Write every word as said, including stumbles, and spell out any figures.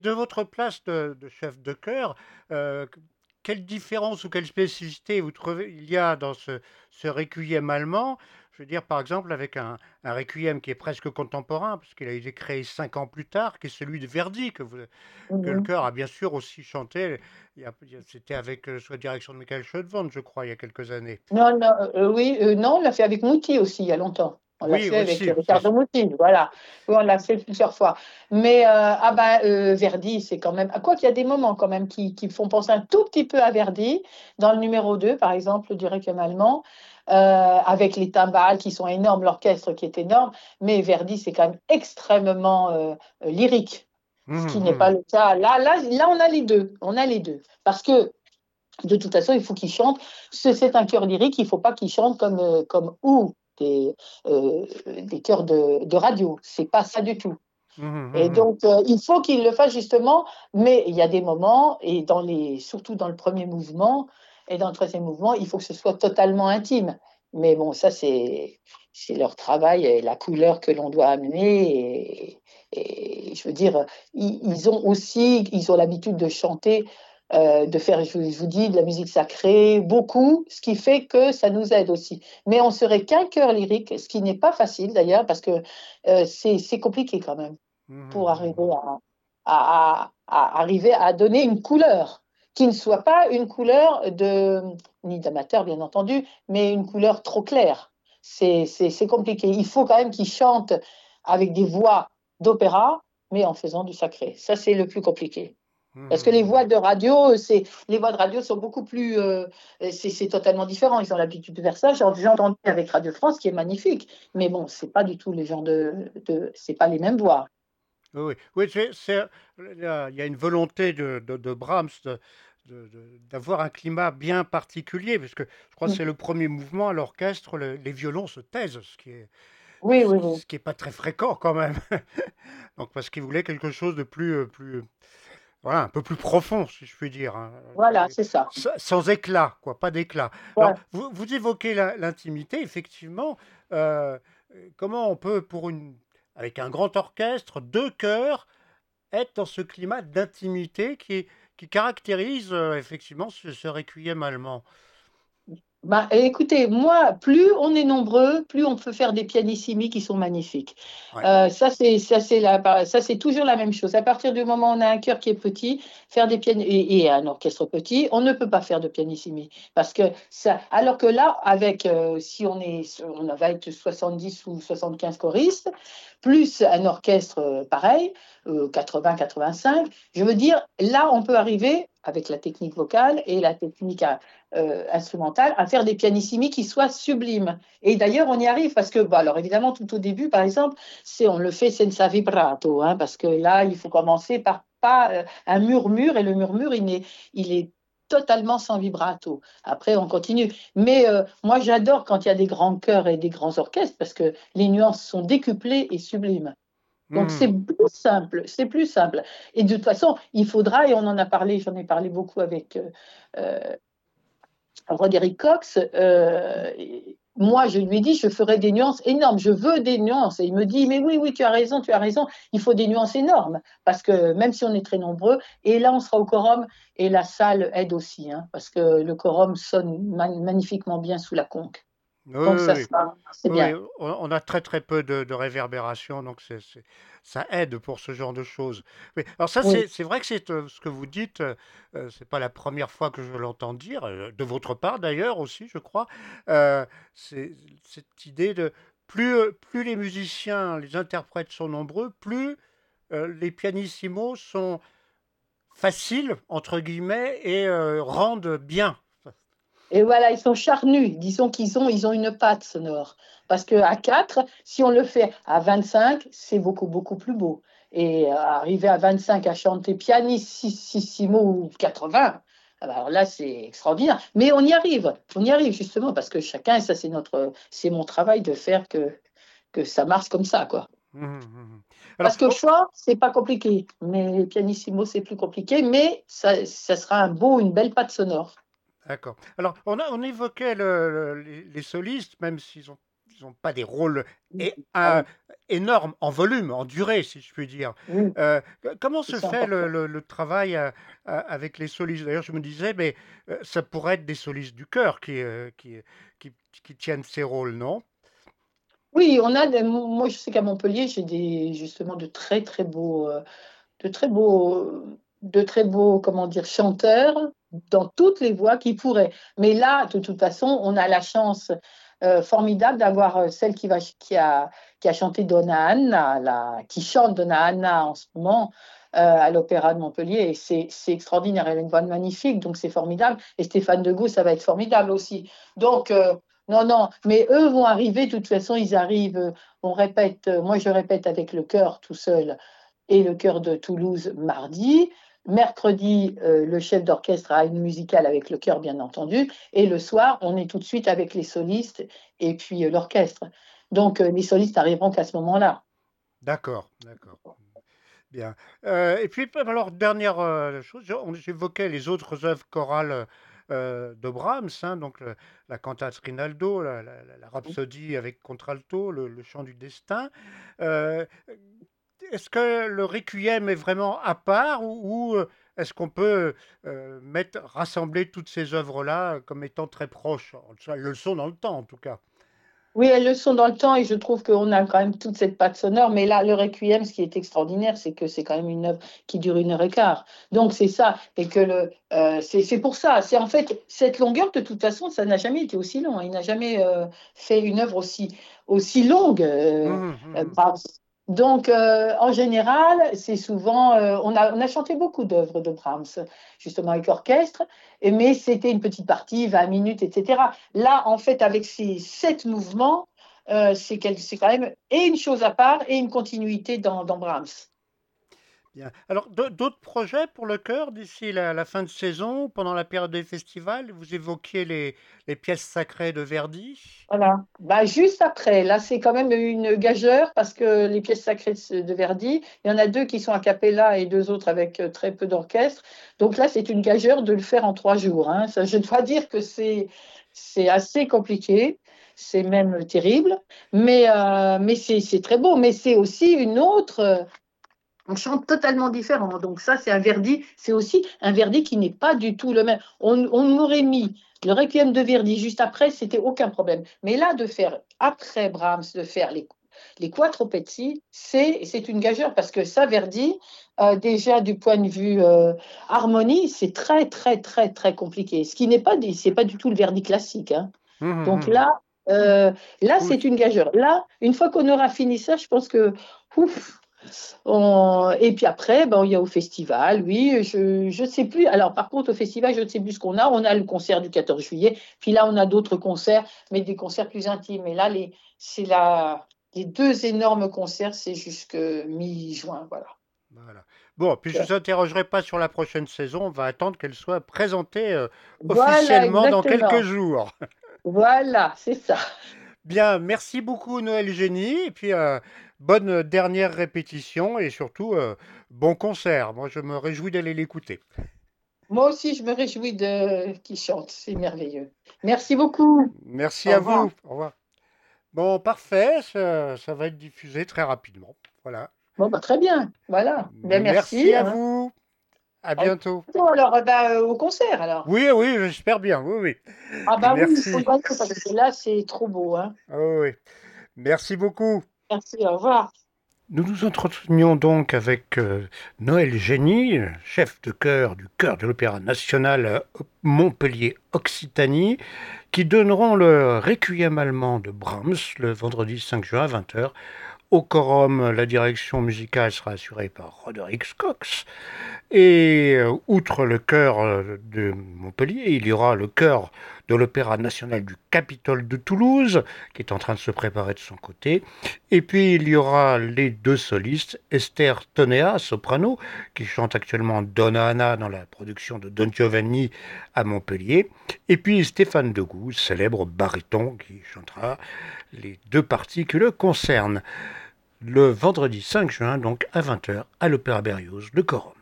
de votre place de de chef de chœur, heu, q quelle différence ou quelle spécificité vous trouvez il y a dans ce ce requiem allemand? Je veux dire, par exemple, avec un un requiem qui est presque contemporain, puisqu'il a été créé cinq ans plus tard, qui est celui de Verdi, que vous que le Mmh. chœur a bien sûr aussi chanté. Il y a il y a c'était avec, heu, sous la direction de Michael Schoenwand, je crois, il y a quelques années. Non, non, heu, oui, heu, non, on l'a fait avec Muti aussi, il y a longtemps. On l'a Oui, fait avec, aussi, heu, c'est Riccardo Muti, voilà. Oui, on l'a fait plusieurs fois. Mais, heu, ah bah, heu, Verdi, c'est quand même ah quoique il y a des moments quand même qui qui font penser un tout petit peu à Verdi, dans le numéro deux, par exemple, du Requiem allemand, heu, avec les timbales qui sont énormes, l'orchestre qui est énorme, mais Verdi, c'est quand même extrêmement, heu heu, lyrique, Mmh ce qui mh, n'est pas mmh. le cas là là là, on a les deux, on a les deux. Parce que de toute façon, il faut qu'il chante. C'est c'est un chœur lyrique, il faut pas qu'il chante comme, heu, comme ou des, heu, des chœurs de de radio. C'est pas ça du tout. Mmh mh, Et mmh mh. donc, heu, il faut qu'il le fasse justement, mais il y a des moments et dans les surtout dans le premier mouvement et dans le troisième mouvement, il faut que ce soit totalement intime. Mais bon, ça c'est c'est leur travail et la couleur que l'on doit amener et et je veux dire, ils ils ont aussi ils ont l'habitude de chanter, heu, de faire, je je vous dis, de la musique sacrée, beaucoup, ce qui fait que ça nous aide aussi. Mais on serait qu'un chœur lyrique, ce qui n'est pas facile d'ailleurs parce que, heu, c'est c'est compliqué quand même Mmh mh, pour mmh arriver mh. à à à à arriver à donner une couleur, qui ne soit pas une couleur de ni d'amateur bien entendu, mais une couleur trop claire. C'est c'est c'est compliqué. Il faut quand même qu'ils chantent avec des voix d'opéra, mais en faisant du sacré. Ça, c'est le plus compliqué. Mmh Parce que mh, les mmh. voix de radio, c'est les voix de radio sont beaucoup plus, heu, c'est c'est totalement différent. Ils ont l'habitude de faire ça. J'ai j'ai entendu avec Radio France qui est magnifique, mais bon, c'est pas du tout les genres de de c'est pas les mêmes voix. Oui, oui. Oui, c'est c'est, il y a il y a une volonté de de de Brahms de de de d'avoir un climat bien particulier, puisque je crois que Mmh. c'est le premier mouvement à l'orchestre, le les violons se taisent, ce qui est Oui, ce oui, qui oui. ce qui est pas très fréquent quand même. Donc parce qu'il voulait quelque chose de plus, heu, plus, voilà, un peu plus profond, si je puis dire, hein, Voilà, qui c'est ça. sa sans éclat, quoi, pas d'éclat. Alors, Ouais. vous vous évoquez l'in l'intimité, effectivement, heu, heu, comment on peut pour une avec un grand orchestre, deux chœurs, être dans ce climat d'intimité qui qui caractérise, heu, effectivement ce ce requiem allemand? Bah, écoutez, moi, plus on est nombreux, plus on peut faire des pianissimi qui sont magnifiques. Ouais. Heu, ça c'est ça c'est la pa ça c'est toujours la même chose. À partir du moment où on a un chœur qui est petit, faire des piani et et un orchestre petit, on ne peut pas faire de pianissimi. Parce que ça alors que là, avec, heu, si on est on va être soixante-dix ou soixante-quinze choristes, plus un orchestre, heu, pareil, heu, quatre-vingts-quatre-vingt-cinq, je veux dire, là, on peut arriver, avec la technique vocale et la technique à heu, instrumentale, à faire des pianissimi qui soient sublimes. Et d'ailleurs, on y arrive parce que, bah, alors évidemment, tout au début, par exemple, c'est on le fait senza vibrato, hein, parce que là, il faut commencer par pas, heu, un murmure et le murmure, il est il est totalement sans vibrato. Après, on continue. Mais, heu, moi, j'adore quand il y a des grands chœurs et des grands orchestres parce que les nuances sont décuplées et sublimes. Donc c'est Mmh. plus simple, c'est plus simple. Et de toute façon, il faudra et on en a parlé, j'en ai parlé beaucoup avec, heu heu Roderick Cox, heu, moi je lui ai dit: «Je ferai des nuances énormes, je veux des nuances» et il me dit: «Mais oui, oui, tu as raison, tu as raison, il faut des nuances énormes». Parce que même si on est très nombreux et là on sera au quorum et la salle aide aussi, hein, parce que le quorum sonne ma magnifiquement bien sous la conque. Oui, Donc oui, ça oui. sera c'est Oui, bien. oui, on on a très, très peu de de réverbération, donc c'est c'est ça aide pour ce genre de choses. Oui, alors ça, Oui. c'est c'est vrai que c'est, heu, ce que vous dites, heu heu, c'est pas la première fois que je l'entends dire, heu, de votre part d'ailleurs aussi, je crois. Heu, c'est cette idée de plus, heu, plus les musiciens, les interprètes sont nombreux, plus, heu, les pianissimos sont «faciles» entre guillemets et heu, rendent bien. Et voilà, ils sont charnus. Disons qu'ils ont ils ont une patte sonore. Parce qu'à quatre, si on le fait à vingt-cinq, c'est beaucoup, beaucoup plus beau. Et heu, arriver à vingt-cinq à chanter pianississimo ou quatre-vingts, ah bah, alors là, c'est extraordinaire. Mais on y arrive, on y arrive justement parce que chacun et ça c'est notre c'est mon travail de faire que que ça marche comme ça, quoi. Mmh mh, mmh. Alors, Parce que oh, chant, c'est pas compliqué, mais pianissimo, c'est plus compliqué, mais ça ça sera un beau une belle patte sonore. d'accord. Alors, on a on évoquait le le les les solistes, même s'ils ont n'ont pas des rôles é- Ah un- oui, énormes en volume, en durée, si je puis dire. oui, Euh, Comment se c'est fait le, important. le- le travail euh, euh, avec les solistes? D'ailleurs, je me disais, mais euh, ça pourrait être des solistes du chœur qui, euh, qui, qui, qui tiennent ces rôles, non? Oui, on a des, moi je sais qu'à Montpellier, j'ai des justement de très très beaux, euh, de très beaux, de très beaux, comment dire, chanteurs dans toutes les voix qui pourraient. Mais là, de toute façon, on a la chance euh, formidable d'avoir euh, celle qui va, qui a, qui a chanté Donna Anna, la, qui chante Donna Anna en ce moment. Euh, à l'Opéra de Montpellier, et c'est c'est extraordinaire, elle a une voix magnifique, donc c'est formidable. Et Stéphane Degout, ça va être formidable aussi. Donc, euh, non, non, mais eux vont arriver, de toute façon, ils arrivent, euh, on répète, euh, moi je répète avec le chœur tout seul, et le chœur de Toulouse mardi. Mercredi, euh, le chef d'orchestre a une musicale avec le chœur, bien entendu. Et le soir, on est tout de suite avec les solistes et puis euh, l'orchestre. Donc, euh, les solistes arriveront qu'à ce moment-là. D'accord, d'accord. Bien. Euh, et puis, alors, dernière euh, chose, j'ai- on- j'évoquais les autres œuvres chorales euh, de Brahms, hein, donc le- la cantate Rinaldo, la, la- la- la rhapsodie avec contralto, le, le chant du destin. Euh, Est-ce que le requiem est vraiment à part ou, ou, euh, est-ce qu'on peut euh, mettre, rassembler toutes ces œuvres-là comme étant très proches? Elles le sont dans le temps, en tout cas. Oui, elles le sont dans le temps et je trouve qu'on a quand même toute cette patte sonore. Mais là, le Requiem, ce qui est extraordinaire, c'est que c'est quand même une œuvre qui dure une heure et quart. Donc c'est ça. Et que le, euh, c'est c'est pour ça. C'est en fait cette longueur, de toute façon, ça n'a jamais été aussi long. Il n'a jamais euh, fait une œuvre aussi, aussi longue. euh, Mhm, euh, mhm. Brahms. Donc euh, en général, c'est souvent. Euh, on a, on a chanté beaucoup d'œuvres de Brahms, justement avec orchestre, et- mais c'était une petite partie, vingt minutes, et cetera. Là, en fait, avec ces sept mouvements, euh, c'est quel- c'est quand même et une chose à part et une continuité dans, dans Brahms. Bien. Alors, d'au- d'autres projets pour le chœur d'ici la, la fin de saison, pendant la période des festivals? Vous évoquiez les, les pièces sacrées de Verdi. Voilà. Bah, juste après, là, c'est quand même une gageure parce que les pièces sacrées de, de Verdi, il y en a deux qui sont a cappella et deux autres avec euh, très peu d'orchestre. Donc là, c'est une gageure de le faire en trois jours, hein. Ça, je dois dire que c'est c'est assez compliqué, c'est même terrible, mais, euh, mais c'est c'est très beau. Mais c'est aussi une autre. euh, On chante totalement différent. Donc ça, c'est un Verdi. C'est aussi un Verdi qui n'est pas du tout le même. On, on aurait mis le Requiem de Verdi juste après, c'était aucun problème. Mais là, de faire après Brahms, de faire les les Quattro Pezzi, c'est c'est une gageure parce que ça, Verdi, euh, déjà du point de vue euh, harmonie, c'est très très très très compliqué. Ce qui n'est pas c'est pas du tout le Verdi classique, hein. Hum, hum, Donc hum. là, euh, là Oui. c'est une gageure. Là, une fois qu'on aura fini ça, je pense que ouf, on- Et puis après, ben, il y a au festival, oui, je ne sais plus. Alors par contre, au festival, je ne sais plus ce qu'on a. On a le concert du quatorze juillet, puis là, on a d'autres concerts, mais des concerts plus intimes. Et là, les, c'est la, les deux énormes concerts, c'est jusque mi-juin, voilà. Voilà. Bon, puis je ne vous interrogerai pas sur la prochaine saison. On va attendre qu'elle soit présentée euh, Voilà, officiellement dans quelques exactement. jours. Voilà, c'est ça. Bien, merci beaucoup Noël Génie. Et puis, euh, bonne dernière répétition et surtout, euh, bon concert. Moi, je me réjouis d'aller l'écouter. Moi aussi, je me réjouis de qui chante, c'est merveilleux. Merci beaucoup. Merci Au à revoir. vous. Au revoir. Bon, parfait, ça, ça va être diffusé très rapidement. Voilà. Bon, bah, très bien. Voilà. Ben, Merci merci, à hein. vous. À À bientôt. bientôt, alors, eh ben, euh, au concert, alors. Oui, oui, j'espère bien. Oui, oui. Ah bah oui, il faut Merci. y aller parce que là, c'est trop beau, hein. Ah oui, oui. Merci beaucoup. Merci, au revoir. Nous nous entretenions donc avec euh, Noël Génie, chef de chœur du chœur de l'Opéra national euh, Montpellier-Occitanie, qui donneront le Requiem allemand de Brahms le vendredi cinq juin à vingt heures. Au Quorum, la direction musicale sera assurée par Roderick Cox. Et euh, outre le chœur euh, de Montpellier, il y aura le chœur de l'Opéra national du Capitole de Toulouse, qui est en train de se préparer de son côté. Et puis il y aura les deux solistes, Esther Tonea, soprano, qui chante actuellement Donna Anna dans la production de Don Giovanni à Montpellier. Et puis Stéphane Degout, célèbre baryton, qui chantera les deux parties qui le concernent. Le vendredi cinq juin, donc à vingt heures, à l'Opéra Berlioz de Corum.